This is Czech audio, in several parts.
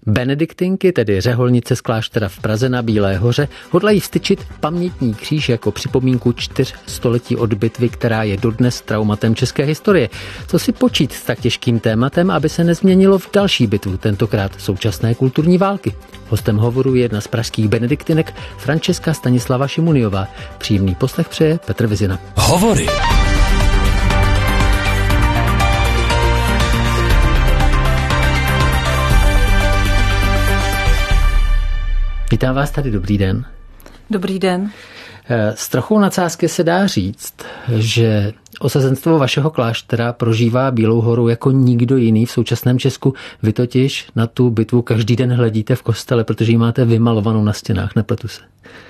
Benediktinky, tedy řeholnice z kláštera v Praze na Bílé hoře, hodlají vztyčit pamětní kříž jako připomínku 4 století od bitvy, která je dodnes traumatem české historie. Co si počít s tak těžkým tématem, aby se nezměnilo v další bitvu, tentokrát současné kulturní války? Hostem hovoru je jedna z pražských benediktinek, Františka Stanislava Šimuniová. Příjemný poslech přeje Petr Vizina. Hovory. Vítám vás tady, dobrý den. Dobrý den. S trochou nadsázky se dá říct, že osazenstvo vašeho kláštera prožívá Bílou horu jako nikdo jiný v současném Česku. Vy totiž na tu bitvu každý den hledíte v kostele, protože ji máte vymalovanou na stěnách, nepletu se.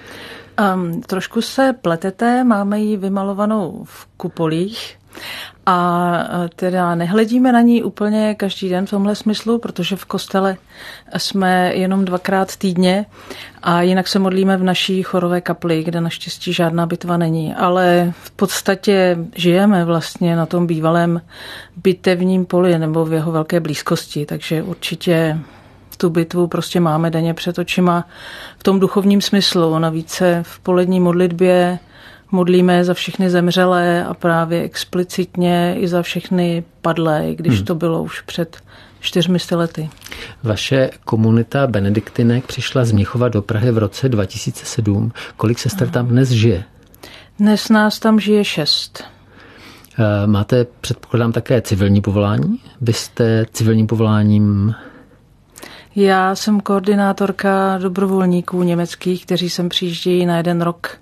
Trošku se pletete, máme ji vymalovanou v kupolích a teda nehledíme na ní úplně každý den v tomhle smyslu, protože v kostele jsme jenom 2krát týdně a jinak se modlíme v naší chorové kapli, kde naštěstí žádná bitva není, ale v podstatě žijeme vlastně na tom bývalém bitevním poli nebo v jeho velké blízkosti, takže určitě tu bitvu prostě máme denně před očima v tom duchovním smyslu. Navíc se v polední modlitbě modlíme za všechny zemřelé a právě explicitně i za všechny padlé, když to bylo už před 400 lety. Vaše komunita benediktinek přišla z Mnichova do Prahy v roce 2007. Kolik sester tam dnes žije? Dnes nás tam žije 6. Máte, předpokládám, také civilní povolání? Vy jste civilním povoláním... Já jsem koordinátorka dobrovolníků německých, kteří sem přijíždějí na 1 rok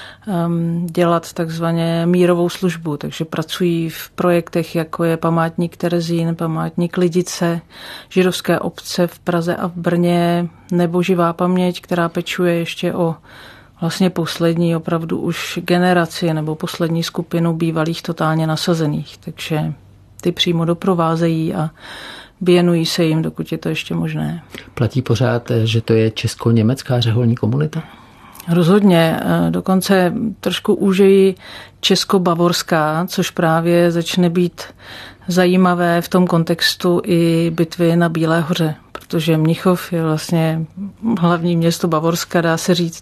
dělat takzvaně mírovou službu, takže pracují v projektech, jako je památník Terezín, památník Lidice, židovské obce v Praze a v Brně, nebo Živá paměť, která pečuje ještě o vlastně poslední opravdu už generaci nebo poslední skupinu bývalých totálně nasazených, takže ty přímo doprovázejí a věnují se jim, dokud je to ještě možné. Platí pořád, že to je česko-německá řeholní komunita? Rozhodně, dokonce trošku úžeji česko-bavorská, což právě začne být zajímavé v tom kontextu i bitvy na Bílé hoře, protože Mnichov je vlastně hlavní město Bavorska, dá se říct.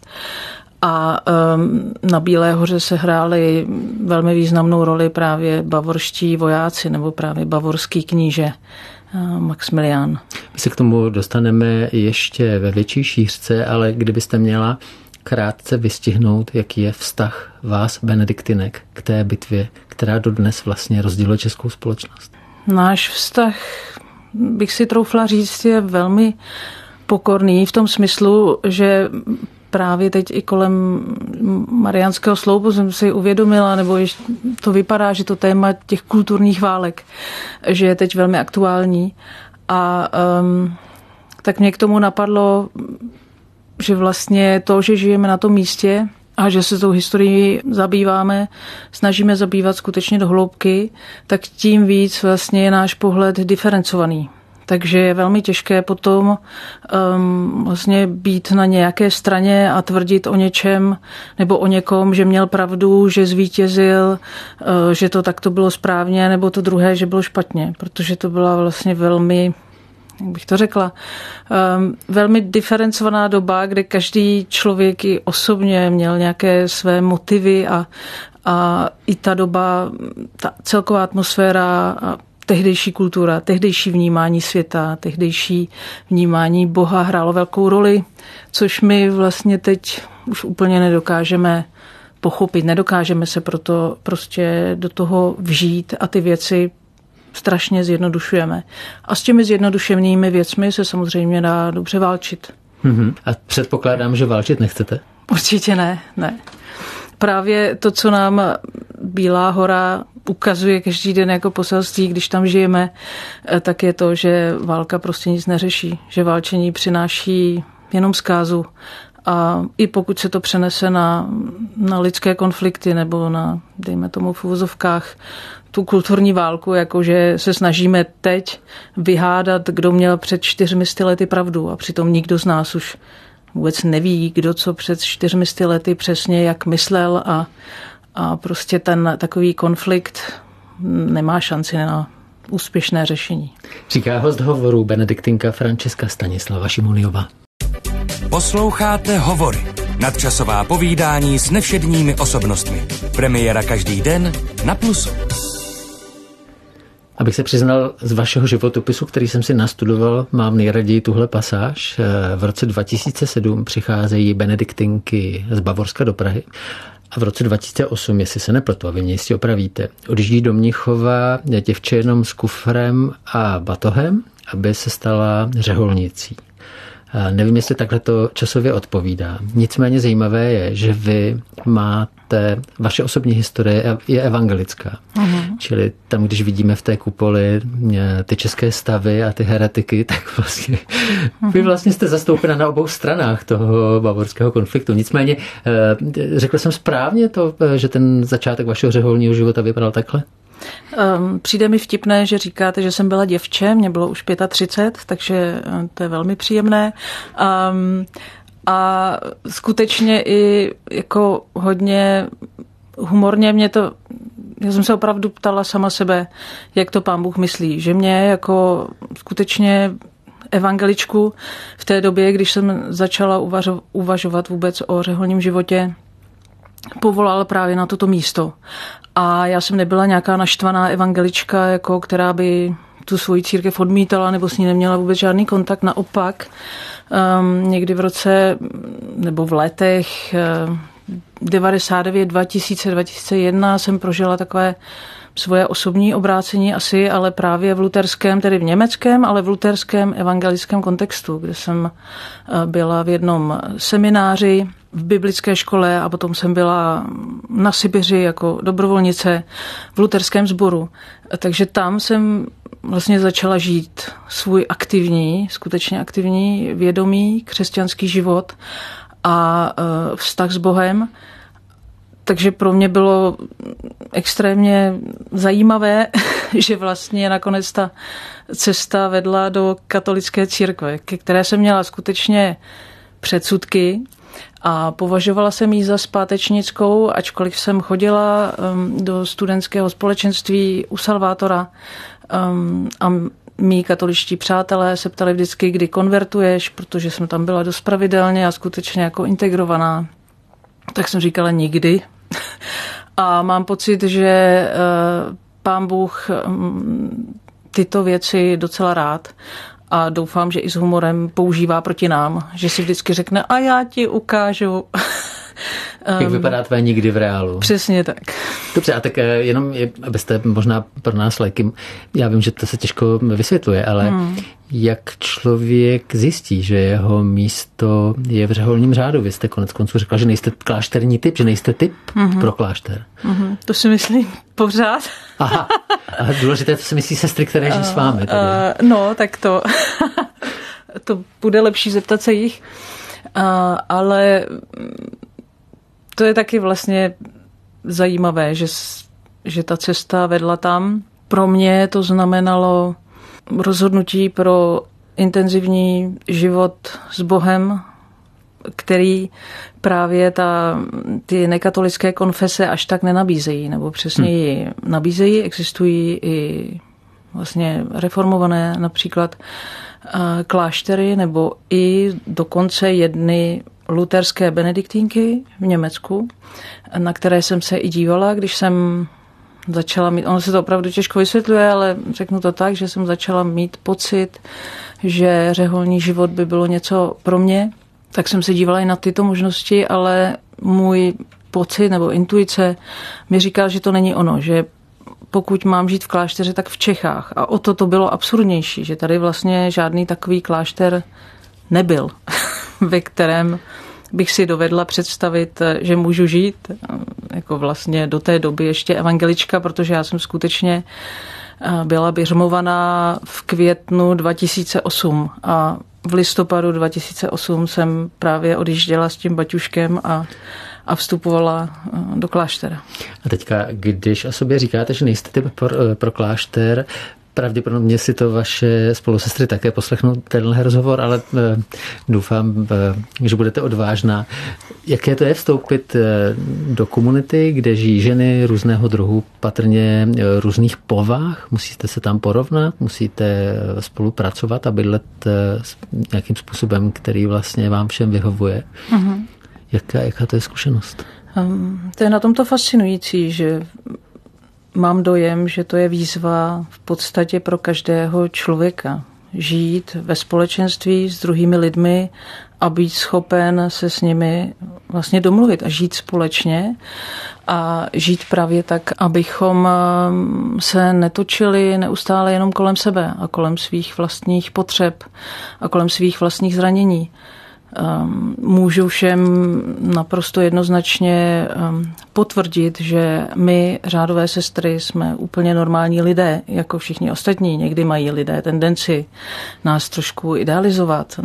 A na Bílé hoře se hráli velmi významnou roli právě bavorští vojáci nebo právě bavorský kníže Maxmilián. My se k tomu dostaneme ještě ve větší šířce, ale kdybyste měla krátce vystihnout, jaký je vztah vás, benediktinek, k té bitvě, která dodnes vlastně rozděluje českou společnost. Náš vztah, bych si troufla říct, je velmi pokorný v tom smyslu, že právě teď i kolem Mariánského sloupu jsem si uvědomila, nebo to vypadá, že to téma těch kulturních válek, že je teď velmi aktuální. A tak mě k tomu napadlo, že vlastně to, že žijeme na tom místě a že se tou historií zabýváme, snažíme zabývat skutečně do hloubky, tak tím víc vlastně je náš pohled diferencovaný. Takže je velmi těžké potom vlastně být na nějaké straně a tvrdit o něčem nebo o někom, že měl pravdu, že zvítězil, že to takto bylo správně, nebo to druhé, že bylo špatně, protože to byla vlastně velmi, jak bych to řekla, velmi diferencovaná doba, kde každý člověk i osobně měl nějaké své motivy a i ta doba, ta celková atmosféra a tehdejší kultura, tehdejší vnímání světa, tehdejší vnímání Boha hrálo velkou roli, což my vlastně teď už úplně nedokážeme pochopit, nedokážeme se proto prostě do toho vžít a ty věci strašně zjednodušujeme. A s těmi zjednodušenými věcmi se samozřejmě dá dobře válčit. A předpokládám, že válčit nechcete? Určitě ne. Právě to, co nám Bílá hora ukazuje každý den jako poselství, když tam žijeme, tak je to, že válka prostě nic neřeší, že válčení přináší jenom zkázu. A i pokud se to přenese na lidské konflikty nebo na, dejme tomu v uvozovkách, tu kulturní válku, jakože se snažíme teď vyhádat, kdo měl před 400 lety pravdu a přitom nikdo z nás už vůbec neví, kdo co před 400 lety přesně jak myslel a prostě ten takový konflikt nemá šanci na úspěšné řešení. Říká host hovoru benediktinka Františka Stanislava Šimoniová. Posloucháte Hovory, nadčasová povídání s nevšedními osobnostmi. Premiéra každý den na Plusu. Abych se přiznal, z vašeho životopisu, který jsem si nastudoval, mám nejraději tuhle pasáž. V roce 2007 přicházejí benediktinky z Bavorska do Prahy a v roce 2008, jestli se nepletu, a vy mě jistě opravíte, odjíždí do Mnichova děvče jenom s kufrem a batohem, aby se stala řeholnicí. Nevím, jestli takhle to časově odpovídá. Nicméně zajímavé je, že vy máte, vaše osobní historie je evangelická. Čili tam, když vidíme v té kupoli ty české stavy a ty heretiky, tak vlastně vy vlastně jste zastoupena na obou stranách toho bavorského konfliktu. Nicméně řekl jsem správně to, že ten začátek vašeho řeholního života vypadal takhle? Přijde mi vtipné, že říkáte, že jsem byla děvče, mě bylo už 35, takže to je velmi příjemné. A skutečně i jako hodně humorně já jsem se opravdu ptala sama sebe, jak to Pán Bůh myslí, že mě jako skutečně evangeličku v té době, když jsem začala uvažovat vůbec o řeholním životě, povolal právě na toto místo. A já jsem nebyla nějaká naštvaná evangelička, jako která by tu svoji církev odmítala nebo s ní neměla vůbec žádný kontakt. Naopak, někdy v roce nebo v letech 99, 2000, 2001 jsem prožila takové svoje osobní obrácení asi, ale právě v luterském, tedy v německém, ale v luterském evangelickém kontextu, kde jsem byla v jednom semináři v biblické škole a potom jsem byla na Sibiři jako dobrovolnice v luterském sboru. Takže tam jsem vlastně začala žít svůj skutečně aktivní, vědomý křesťanský život a vztah s Bohem. Takže pro mě bylo extrémně zajímavé, že vlastně nakonec ta cesta vedla do katolické církve, ke které jsem měla skutečně předsudky a považovala jsem ji za zpátečnickou, ačkoliv jsem chodila do studentského společenství u Salvátora a mí katoličtí přátelé se ptali vždycky, kdy konvertuješ, protože jsem tam byla dost pravidelně a skutečně jako integrovaná. Tak jsem říkala nikdy. A mám pocit, že Pán Bůh tyto věci docela rád a doufám, že i s humorem používá proti nám, že si vždycky řekne a já ti ukážu. Jak vypadá tvé nikdy v reálu. Přesně tak. Dobře, a tak jenom, abyste možná pro nás lajky, já vím, že to se těžko vysvětluje, ale jak člověk zjistí, že jeho místo je v řeholním řádu? Vy jste konec konců řekla, že nejste klášterní typ, že nejste typ pro klášter. To si myslím pořád. Aha, a důležité, to si myslí sestry, které žijí s vámi. No, tak to bude lepší zeptat se jich. Ale to je taky vlastně zajímavé, že ta cesta vedla tam. Pro mě to znamenalo rozhodnutí pro intenzivní život s Bohem, který právě ty nekatolické konfese až tak nenabízejí, nebo přesněji nabízejí. Existují i vlastně reformované například kláštery, nebo i dokonce jedny luterské benediktínky v Německu, na které jsem se i dívala, když jsem začala mít, ono se to opravdu těžko vysvětluje, ale řeknu to tak, že jsem začala mít pocit, že řeholní život by bylo něco pro mě, tak jsem se dívala i na tyto možnosti, ale můj pocit nebo intuice mi říkal, že to není ono, že pokud mám žít v klášteře, tak v Čechách. A o to bylo absurdnější, že tady vlastně žádný takový klášter nebyl, ve kterém bych si dovedla představit, že můžu žít, jako vlastně do té doby ještě evangelička, protože já jsem skutečně byla běžmovaná v květnu 2008 a v listopadu 2008 jsem právě odjížděla s tím baťuškem a vstupovala do kláštera. A teďka, když o sobě říkáte, že nejste typ pro klášter, Pravděpodobně si to vaše spolusestry také poslechnou tenhle rozhovor, ale doufám, že budete odvážná. Jaké to je vstoupit do komunity, kde žijí ženy různého druhu, patrně různých povah? Musíte se tam porovnat, musíte spolupracovat a bydlet nějakým způsobem, který vlastně vám všem vyhovuje. Mm-hmm. Jaká to je zkušenost? To je na tomto fascinující, že mám dojem, že to je výzva v podstatě pro každého člověka. Žít ve společenství s druhými lidmi a být schopen se s nimi vlastně domluvit a žít společně a žít právě tak, abychom se netočili neustále jenom kolem sebe a kolem svých vlastních potřeb a kolem svých vlastních zranění. Můžu všem naprosto jednoznačně potvrdit, že my, řádové sestry, jsme úplně normální lidé, jako všichni ostatní. Někdy mají lidé tendenci nás trošku idealizovat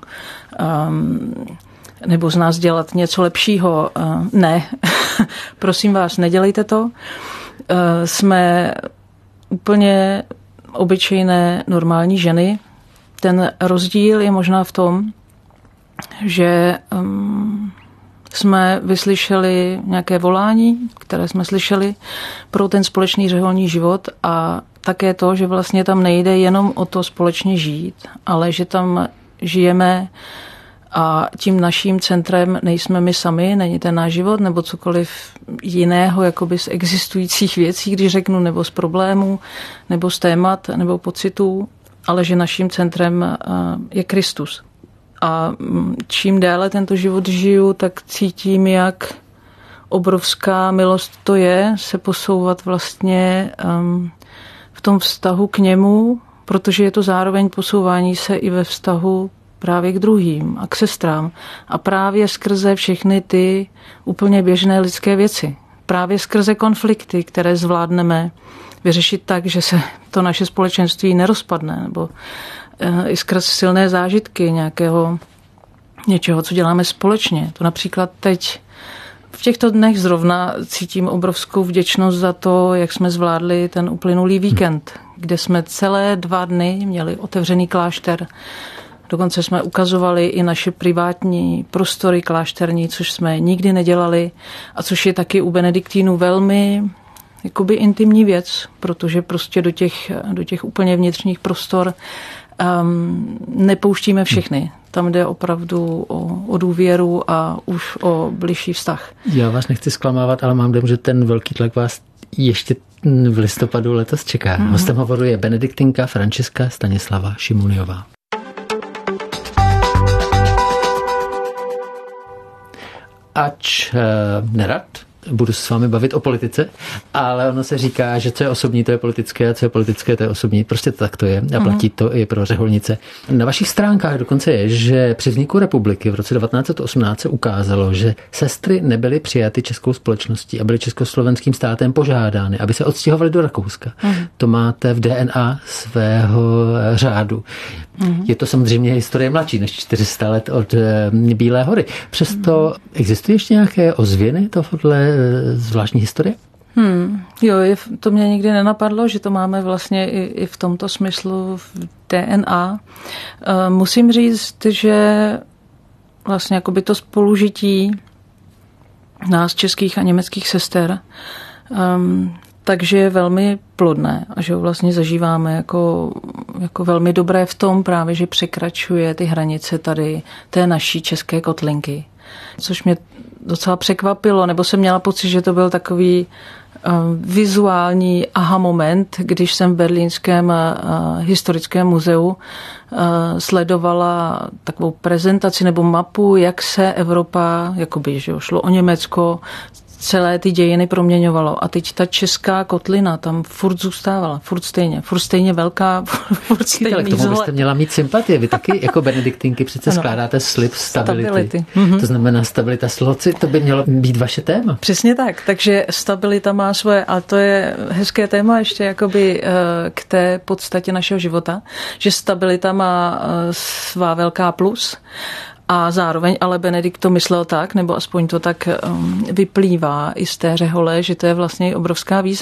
nebo z nás dělat něco lepšího. Ne, prosím vás, nedělejte to. Jsme úplně obyčejné normální ženy. Ten rozdíl je možná v tom, že jsme vyslyšeli nějaké volání, které jsme slyšeli pro ten společný řeholní život a také to, že vlastně tam nejde jenom o to společně žít, ale že tam žijeme a tím naším centrem nejsme my sami, není ten náš život nebo cokoliv jiného jakoby z existujících věcí, když řeknu, nebo z problémů, nebo z témat, nebo pocitů, ale že naším centrem je Kristus. A čím déle tento život žiju, tak cítím, jak obrovská milost to je se posouvat vlastně v tom vztahu k němu, protože je to zároveň posouvání se i ve vztahu právě k druhým a k sestrám. A právě skrze všechny ty úplně běžné lidské věci. Právě skrze konflikty, které zvládneme vyřešit tak, že se to naše společenství nerozpadne, nebo i skrz silné zážitky něčeho, co děláme společně. To například teď v těchto dnech zrovna cítím obrovskou vděčnost za to, jak jsme zvládli ten uplynulý víkend, kde jsme celé 2 dny měli otevřený klášter. Dokonce jsme ukazovali i naše privátní prostory klášterní, což jsme nikdy nedělali a což je taky u benediktínů velmi jakoby intimní věc, protože prostě do těch úplně vnitřních prostor nepouštíme všechny. Tam jde opravdu o důvěru a už o bližší vztah. Já vás nechci zklamávat, ale mám dojem, že ten velký tlak vás ještě v listopadu letos čeká. Hostem hovoru je benediktinka Františka Stanislava Šimuniová. Ač nerad budu s vámi bavit o politice, ale ono se říká, že co je osobní, to je politické a co je politické, to je osobní. Prostě tak to je a platí to i pro řeholnice. Na vašich stránkách dokonce je, že při vzniku republiky v roce 1918 se ukázalo, že sestry nebyly přijaty českou společností a byly československým státem požádány, aby se odstěhovaly do Rakouska. To máte v DNA svého řádu. Je to samozřejmě historie mladší než 400 let od Bílé hory. Přesto existují ještě nějaké ozvěny tohohle zvláštní historie? Jo, to mě nikdy nenapadlo, že to máme vlastně i v tomto smyslu v DNA. Musím říct, že vlastně jakoby to spolužití nás českých a německých sester takže je velmi plodné a že ho vlastně zažíváme jako velmi dobré v tom právě, že překračuje ty hranice tady té naší české kotlinky. Což mě docela překvapilo, nebo jsem měla pocit, že to byl takový vizuální aha moment, když jsem v berlínském historickém muzeu sledovala takovou prezentaci nebo mapu, jak se Evropa, jakoby, že šlo o Německo, celé ty dějiny proměňovalo. A teď ta česká kotlina tam furt zůstávala, furt stejně velká, furt stejný ale k tomu byste měla mít sympatie. Vy taky jako benediktinky přece skládáte slib stability. To znamená stabilita sloci, to by mělo být vaše téma. Přesně tak, takže stabilita má svoje, a to je hezké téma ještě jakoby k té podstatě našeho života, že stabilita má svá velká plus. A zároveň ale Benedikt to myslel tak, nebo aspoň to tak vyplývá i z té řehole, že to je vlastně obrovská výzva.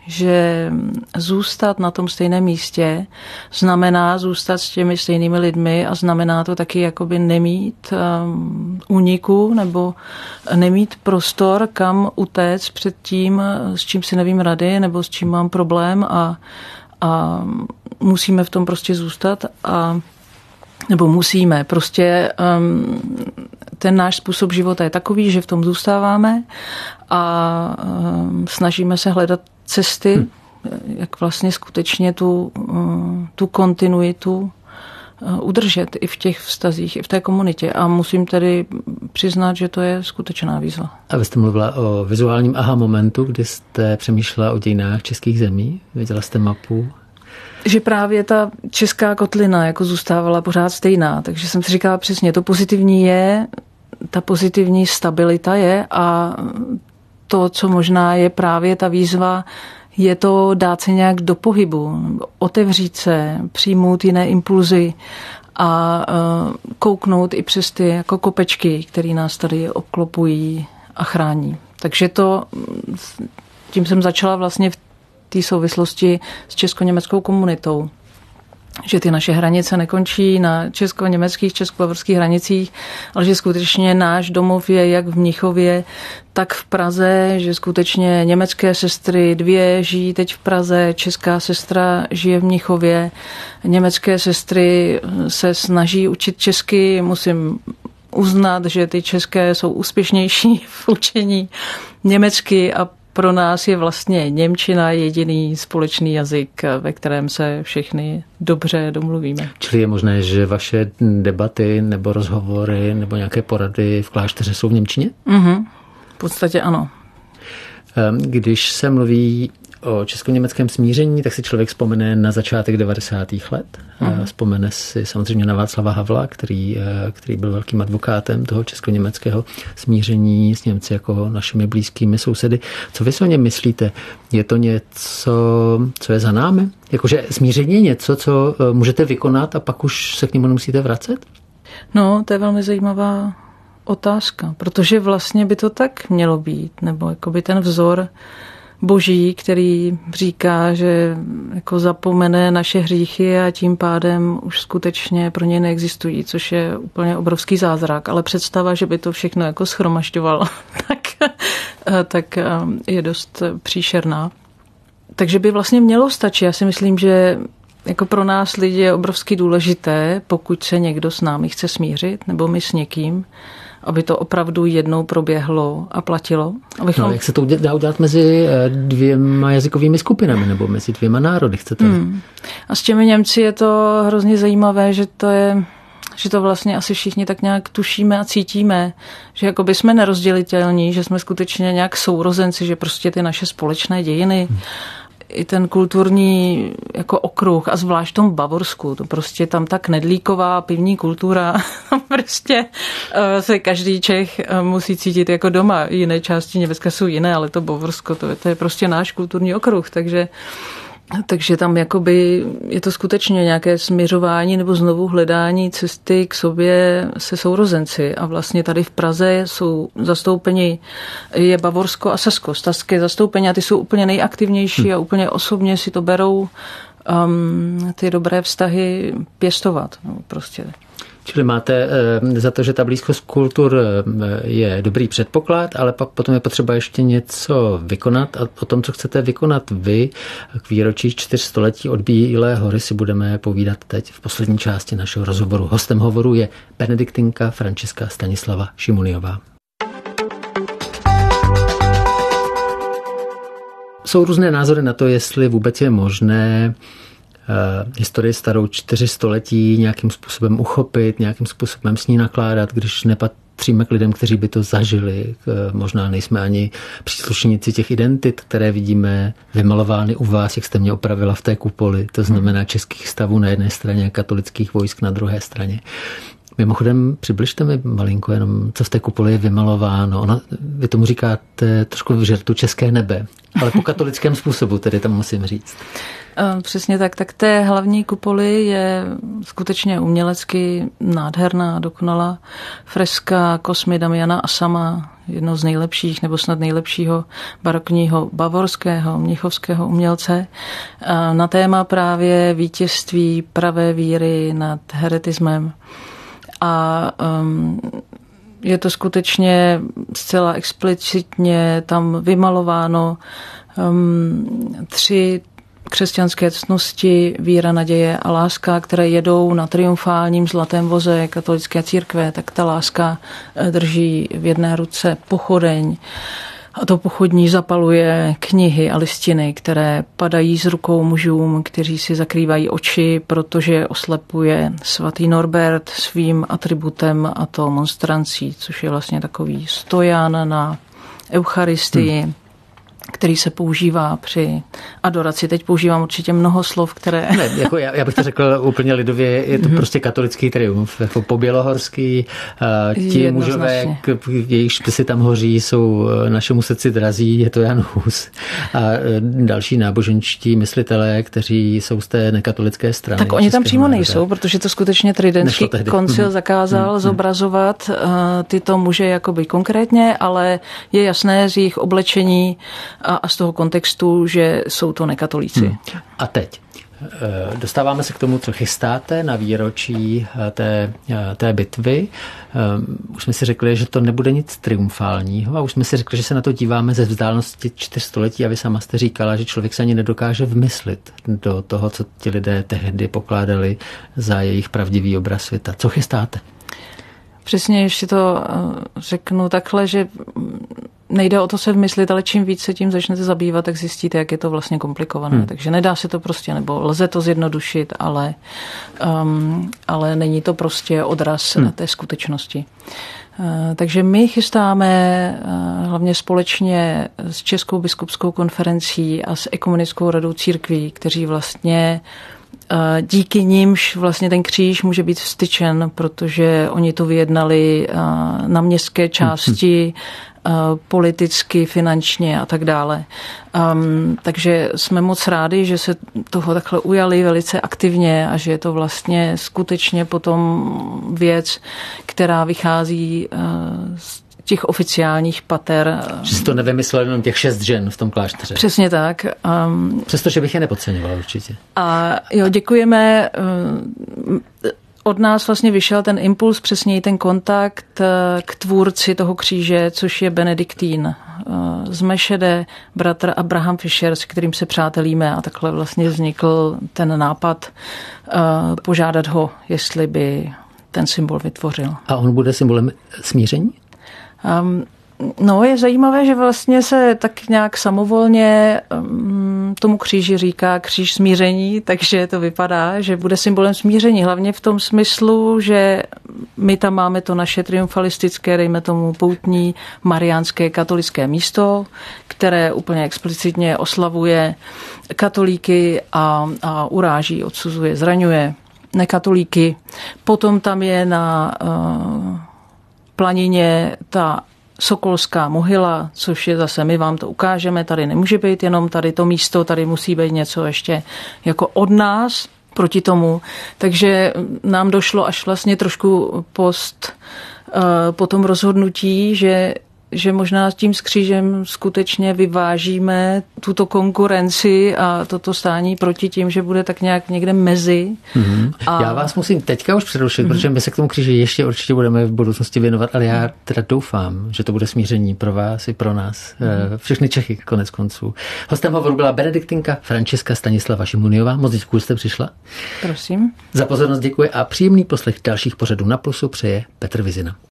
že zůstat na tom stejném místě znamená zůstat s těmi stejnými lidmi a znamená to taky jakoby nemít úniku nebo nemít prostor, kam utéct před tím, s čím si nevím rady nebo s čím mám problém a musíme v tom prostě zůstat nebo musíme. Prostě ten náš způsob života je takový, že v tom zůstáváme a snažíme se hledat cesty, jak vlastně skutečně tu kontinuitu udržet i v těch vztazích, i v té komunitě. A musím tedy přiznat, že to je skutečná výzva. A vy jste mluvila o vizuálním aha momentu, kdy jste přemýšlela o dějinách českých zemí. Viděla jste mapu? Že právě ta česká kotlina jako zůstávala pořád stejná. Takže jsem si říkala přesně, to pozitivní je, ta pozitivní stabilita je a to, co možná je právě ta výzva, je to dát se nějak do pohybu, otevřít se, přijmout jiné impulzy a kouknout i přes ty jako kopečky, které nás tady obklopují a chrání. Takže tím jsem začala vlastně v té souvislosti s česko-německou komunitou. Že ty naše hranice nekončí na česko-německých, česko-bavorských hranicích, ale že skutečně náš domov je jak v Mnichově, tak v Praze, že skutečně německé sestry 2 žijí teď v Praze, česká sestra žije v Mnichově, německé sestry se snaží učit česky, musím uznat, že ty české jsou úspěšnější v učení německy a pro nás je vlastně němčina jediný společný jazyk, ve kterém se všichni dobře domluvíme. Čili je možné, že vaše debaty nebo rozhovory nebo nějaké porady v klášteře jsou v němčině? V podstatě ano. Když se mluví o česko-německém smíření, tak si člověk vzpomene na začátek 90. let. Vzpomene si samozřejmě na Václava Havla, který byl velkým advokátem toho česko-německého smíření s Němci jako našimi blízkými sousedy. Co vy si o něm myslíte? Je to něco, co je za námi? Jakože smíření je něco, co můžete vykonat a pak už se k němu nemusíte vracet? No, to je velmi zajímavá otázka, protože vlastně by to tak mělo být, nebo jakoby ten vzor Boží, který říká, že jako zapomene naše hříchy a tím pádem už skutečně pro ně neexistují, což je úplně obrovský zázrak, ale představa, že by to všechno jako shromažďoval, tak je dost příšerná. Takže by vlastně mělo stačit. Já si myslím, že jako pro nás lidi je obrovsky důležité, pokud se někdo s námi chce smířit, nebo my s někým, aby to opravdu jednou proběhlo a platilo. No, jak se to dá udělat mezi 2 jazykovými skupinami nebo mezi 2 národy, chcete? A s těmi Němci je to hrozně zajímavé, že to vlastně asi všichni tak nějak tušíme a cítíme, že jakoby jsme nerozdělitelní, že jsme skutečně nějak sourozenci, že prostě ty naše společné dějiny i ten kulturní jako okruh a zvlášť v tom Bavorsku, to prostě tam ta knedlíková pivní kultura, prostě se každý Čech musí cítit jako doma. Jiné části Německa jsou jiné, ale to Bavorsko, to je prostě náš kulturní okruh, takže tam jakoby je to skutečně nějaké směřování nebo znovu hledání cesty k sobě se sourozenci. A vlastně tady v Praze jsou zastoupeni, je Bavorsko a Sasko, saské zastoupení a ty jsou úplně nejaktivnější a úplně osobně si to berou ty dobré vztahy pěstovat. No, prostě. Čili máte za to, že ta blízkost kultur je dobrý předpoklad, ale pak potom je potřeba ještě něco vykonat a o tom, co chcete vykonat vy, k výročí 400 od Bílé hory si budeme povídat teď v poslední části našeho rozhovoru. Hostem hovoru je benediktinka Františka Stanislava Šimuniová. Jsou různé názory na to, jestli vůbec je možné historii starou 400 nějakým způsobem uchopit, nějakým způsobem s ní nakládat, když nepatříme k lidem, kteří by to zažili. Možná nejsme ani příslušníci těch identit, které vidíme vymalovány u vás, jak jste mě opravila v té kupoli. To znamená českých stavů na jedné straně a katolických vojsk na druhé straně. Mimochodem, přibližte mi malinko jenom, co v té kupoli je vymalováno. Vy tomu říkáte trošku v žertu české nebe, ale po katolickém způsobu, tedy tam musím říct. Přesně tak. Tak té hlavní kupoli je skutečně umělecky nádherná, dokonalá freska Cosmy Damiana Assama, jedno z nejlepších, nebo snad nejlepšího barokního bavorského, mnichovského umělce, na téma právě vítězství pravé víry nad heretismem. A je to skutečně zcela explicitně tam vymalováno 3 křesťanské ctnosti, víra, naděje a láska, které jedou na triumfálním zlatém voze katolické církve, tak ta láska drží v jedné ruce pochodeň a to pochodní zapaluje knihy a listiny, které padají z rukou mužům, kteří si zakrývají oči, protože oslepuje svatý Norbert svým atributem, a to monstrancí, což je vlastně takový stojan na eucharistii, který se používá při adoraci. Teď používám určitě mnoho slov, které... Ne, jako já bych to řekl úplně lidově, je to prostě katolický triumf. Jako pobělohorský, ti mužové, jejich špisy tam hoří, jsou našemu srdci drazí, je to Jan Hus. A další náboženští myslitelé, kteří jsou z té nekatolické strany. Tak oni tam přímo nejsou, protože to skutečně Tridentský koncil zakázal zobrazovat tyto muže jakoby konkrétně, ale je jasné z jejich oblečení a z toho kontextu, že jsou to nekatolíci. A teď dostáváme se k tomu, co chystáte na výročí té bitvy. Už jsme si řekli, že to nebude nic triumfálního a už jsme si řekli, že se na to díváme ze vzdálenosti 4 století a vy sama jste říkala, že člověk se ani nedokáže vmyslit do toho, co ti lidé tehdy pokládali za jejich pravdivý obraz světa. Co chystáte? Přesně, ještě to řeknu takhle, že nejde o to se vmyslit, ale čím víc se tím začnete zabývat, tak zjistíte, jak je to vlastně komplikované. Takže nedá se to prostě, nebo lze to zjednodušit, ale není to prostě odraz té skutečnosti. Takže my chystáme hlavně společně s Českou biskupskou konferencí a s Ekumenickou radou církví, kteří vlastně díky nimž vlastně ten kříž může být vstyčen, protože oni to vyjednali na městské části, politicky, finančně a tak dále. Takže jsme moc rádi, že se toho takhle ujali velice aktivně a že je to vlastně skutečně potom věc, která vychází z těch oficiálních pater. Že si to nevymyslel jenom těch 6 žen v tom klášteře. Přesně tak. Přestože bych je nepodceňoval určitě. A jo, děkujeme. Od nás vlastně vyšel ten impuls, přesněji ten kontakt k tvůrci toho kříže, což je benediktín z Mešede, bratr Abraham Fischer, s kterým se přátelíme, a takhle vlastně vznikl ten nápad požádat ho, jestli by ten symbol vytvořil. A on bude symbolem smíření? No, je zajímavé, že vlastně se tak nějak samovolně tomu kříži říká kříž smíření, takže to vypadá, že bude symbolem smíření. Hlavně v tom smyslu, že my tam máme to naše triumfalistické, dejme tomu poutní mariánské katolické místo, které úplně explicitně oslavuje katolíky a uráží, odsuzuje, zraňuje nekatolíky. Potom tam je na planině ta Sokolská mohyla, což je zase, my vám to ukážeme, tady nemůže být jenom tady to místo, tady musí být něco ještě jako od nás proti tomu. Takže nám došlo až vlastně trošku po tom rozhodnutí, že možná s tím křížem skutečně vyvážíme tuto konkurenci a toto stání proti tím, že bude tak nějak někde mezi. Já vás musím teďka už přerušit, protože my se k tomu kříži ještě určitě budeme v budoucnosti věnovat, ale já teda doufám, že to bude smíření pro vás i pro nás. Všechny Čechy konec konců. Hostem hovoru byla benediktinka Františka Stanislava Šimuniová. Moc děkuji, že jste přišla. Prosím. Za pozornost děkuji a příjemný poslech dalších pořadů Na Plusu přeje Petr Vizina.